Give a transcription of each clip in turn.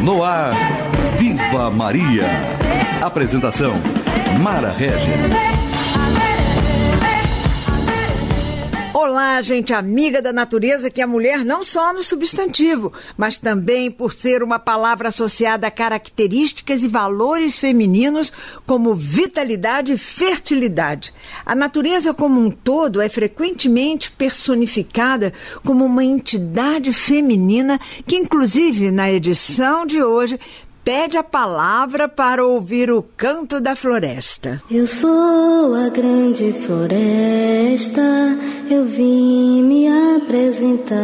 No ar, Viva Maria. Apresentação, Mara Regis. Olá, gente amiga da natureza, que a mulher não só no substantivo, mas também por ser uma palavra associada a características e valores femininos como vitalidade e fertilidade. A natureza como um todo é frequentemente personificada como uma entidade feminina que, inclusive, na edição de hoje, pede a palavra para ouvir o canto da floresta. Eu sou a grande floresta, eu vim me apresentar.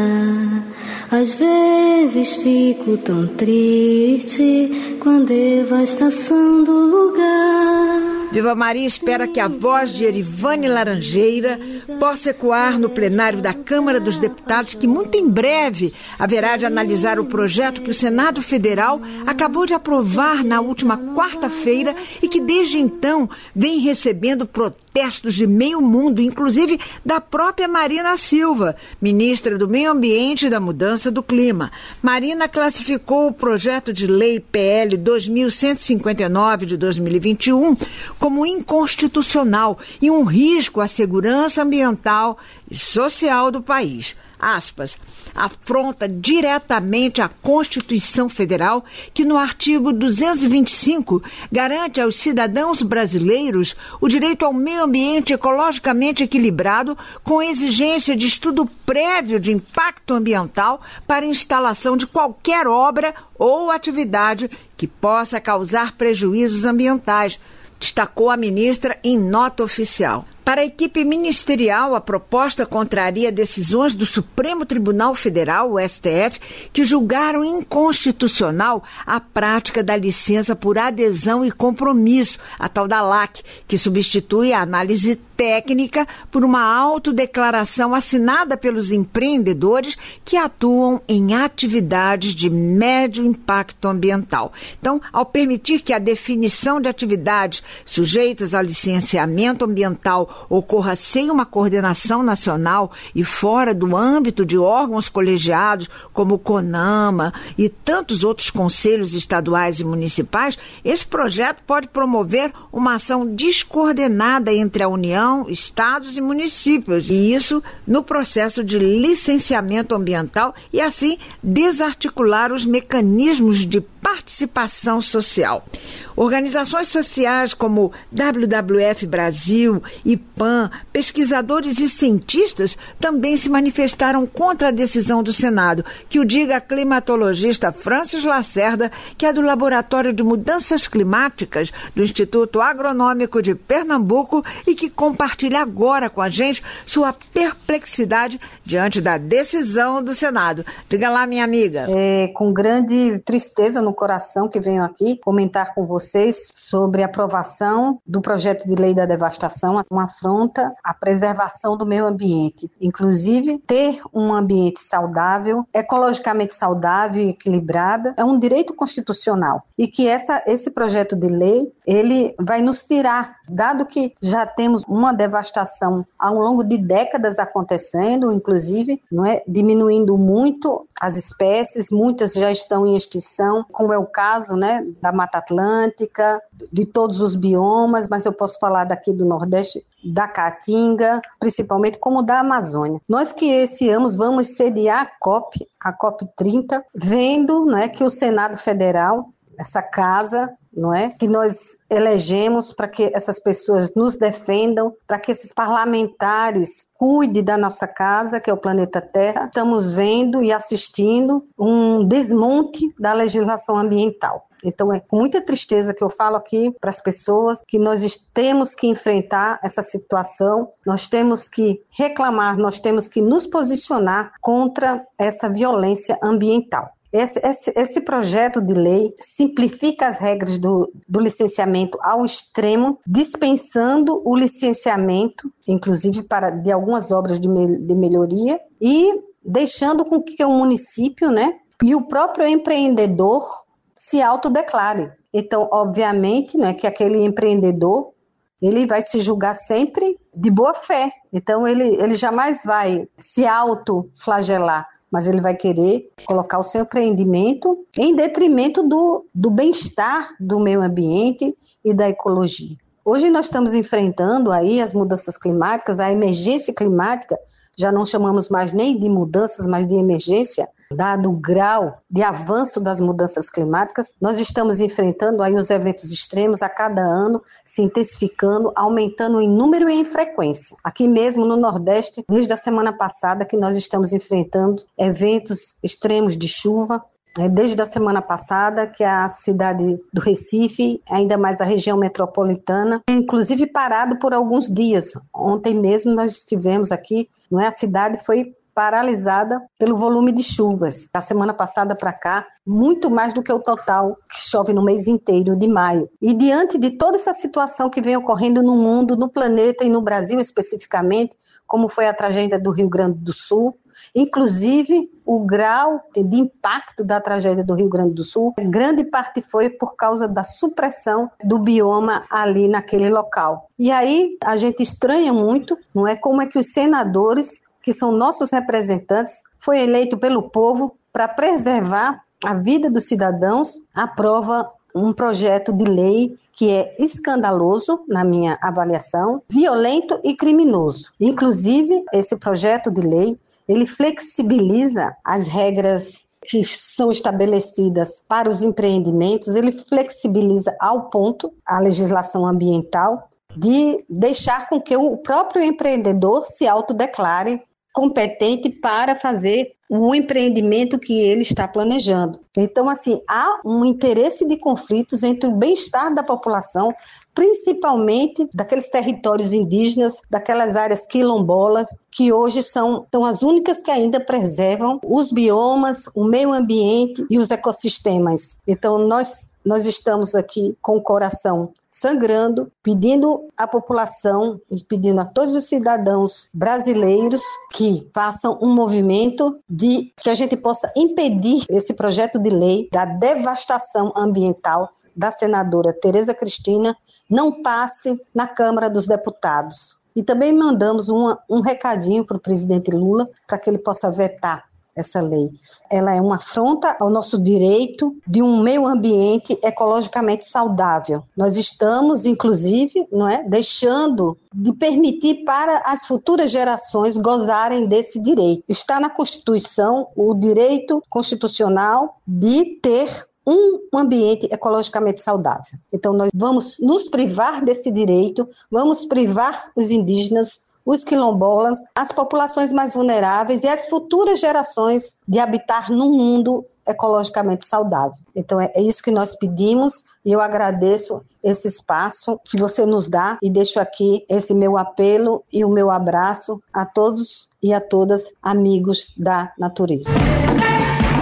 Às vezes fico tão triste com a devastação do lugar. Viva Maria espera que a voz de Erivane Laranjeira possa ecoar no plenário da Câmara dos Deputados, que muito em breve haverá de analisar o projeto que o Senado Federal acabou de aprovar na última quarta-feira e que desde então vem recebendo protestos de meio mundo, inclusive da própria Marina Silva, ministra do Meio Ambiente e da Mudança do Clima. Marina classificou o projeto de lei PL 2159 de 2021 como inconstitucional e um risco à segurança ambiental e social do país. Aspas, afronta diretamente a Constituição Federal, que no artigo 225 garante aos cidadãos brasileiros o direito ao meio ambiente ecologicamente equilibrado, com exigência de estudo prévio de impacto ambiental para instalação de qualquer obra ou atividade que possa causar prejuízos ambientais, destacou a ministra em nota oficial. Para a equipe ministerial, a proposta contraria decisões do Supremo Tribunal Federal, o STF, que julgaram inconstitucional a prática da licença por adesão e compromisso, a tal da LAC, que substitui a análise técnica por uma autodeclaração assinada pelos empreendedores que atuam em atividades de médio impacto ambiental. Então, ao permitir que a definição de atividades sujeitas ao licenciamento ambiental ocorra sem uma coordenação nacional e fora do âmbito de órgãos colegiados como o CONAMA e tantos outros conselhos estaduais e municipais, esse projeto pode promover uma ação descoordenada entre a União, estados e municípios, e isso no processo de licenciamento ambiental e assim desarticular os mecanismos de participação social. Organizações sociais como WWF Brasil, IPAM, pesquisadores e cientistas também se manifestaram contra a decisão do Senado, que o diga a climatologista Francis Lacerda, que é do Laboratório de Mudanças Climáticas do Instituto Agronômico de Pernambuco e que compartilha agora com a gente sua perplexidade diante da decisão do Senado. Diga lá, minha amiga. É com grande tristeza no coração que venho aqui comentar com vocês sobre a aprovação do projeto de lei da devastação, uma afronta à preservação do meio ambiente. Inclusive, ter um ambiente saudável, ecologicamente saudável e equilibrado, é um direito constitucional. E que esse projeto de lei, ele vai nos tirar, dado que já temos uma devastação ao longo de décadas acontecendo, inclusive, não é, diminuindo muito as espécies, muitas já estão em extinção, como é o caso, né, da Mata Atlântica, de todos os biomas, mas eu posso falar daqui do Nordeste, da Caatinga, principalmente como da Amazônia. Nós que esse ano vamos sediar a COP 30, vendo, não é, que o Senado Federal, essa casa, não é, que nós elegemos para que essas pessoas nos defendam, para que esses parlamentares cuidem da nossa casa, que é o planeta Terra. Estamos vendo e assistindo um desmonte da legislação ambiental. Então é com muita tristeza que eu falo aqui para as pessoas que nós temos que enfrentar essa situação, nós temos que reclamar, nós temos que nos posicionar contra essa violência ambiental. Esse projeto de lei simplifica as regras do licenciamento ao extremo, dispensando o licenciamento, inclusive de algumas obras de melhoria, e deixando com que o município, né, e o próprio empreendedor se autodeclare. Então, obviamente, né, que aquele empreendedor, ele vai se julgar sempre de boa fé. Então, ele jamais vai se autoflagelar, mas ele vai querer colocar o seu empreendimento em detrimento do bem-estar do meio ambiente e da ecologia. Hoje nós estamos enfrentando aí as mudanças climáticas, a emergência climática, já não chamamos mais nem de mudanças, mas de emergência, dado o grau de avanço das mudanças climáticas. Nós estamos enfrentando aí os eventos extremos a cada ano, se intensificando, aumentando em número e em frequência. Aqui mesmo no Nordeste, desde a semana passada que nós estamos enfrentando eventos extremos de chuva, desde a semana passada, que a cidade do Recife, ainda mais a região metropolitana, inclusive parado por alguns dias. Ontem mesmo nós estivemos aqui, a cidade foi paralisada pelo volume de chuvas. Da semana passada para cá, muito mais do que o total que chove no mês inteiro de maio. E diante de toda essa situação que vem ocorrendo no mundo, no planeta e no Brasil especificamente, como foi a tragédia do Rio Grande do Sul, inclusive o grau de impacto da tragédia do Rio Grande do Sul, grande parte foi por causa da supressão do bioma ali naquele local. E aí a gente estranha muito, não é, como é que os senadores, que são nossos representantes, foi eleito pelo povo para preservar a vida dos cidadãos, aprova um projeto de lei que é escandaloso, na minha avaliação, violento e criminoso. Inclusive, esse projeto de lei, ele flexibiliza as regras que são estabelecidas para os empreendimentos, ele flexibiliza ao ponto a legislação ambiental de deixar com que o próprio empreendedor se autodeclare competente para fazer o empreendimento que ele está planejando. Então, assim, há um interesse de conflitos entre o bem-estar da população, principalmente daqueles territórios indígenas, daquelas áreas quilombolas, que hoje são as únicas que ainda preservam os biomas, o meio ambiente e os ecossistemas. Então, nós estamos aqui com o coração sangrando, pedindo à população e pedindo a todos os cidadãos brasileiros que façam um movimento de que a gente possa impedir esse projeto de lei da devastação ambiental da senadora Tereza Cristina não passe na Câmara dos Deputados. E também mandamos um recadinho para o presidente Lula para que ele possa vetar essa lei. Ela é uma afronta ao nosso direito de um meio ambiente ecologicamente saudável. Nós estamos, inclusive, deixando de permitir para as futuras gerações gozarem desse direito. Está na Constituição o direito constitucional de ter um ambiente ecologicamente saudável. Então, nós vamos nos privar desse direito, vamos privar os indígenas, os quilombolas, as populações mais vulneráveis e as futuras gerações de habitar num mundo ecologicamente saudável. Então é isso que nós pedimos e eu agradeço esse espaço que você nos dá e deixo aqui esse meu apelo e o meu abraço a todos e a todas amigos da natureza.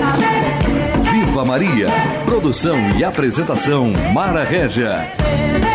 Viva Maria! Produção e apresentação Mara Régia.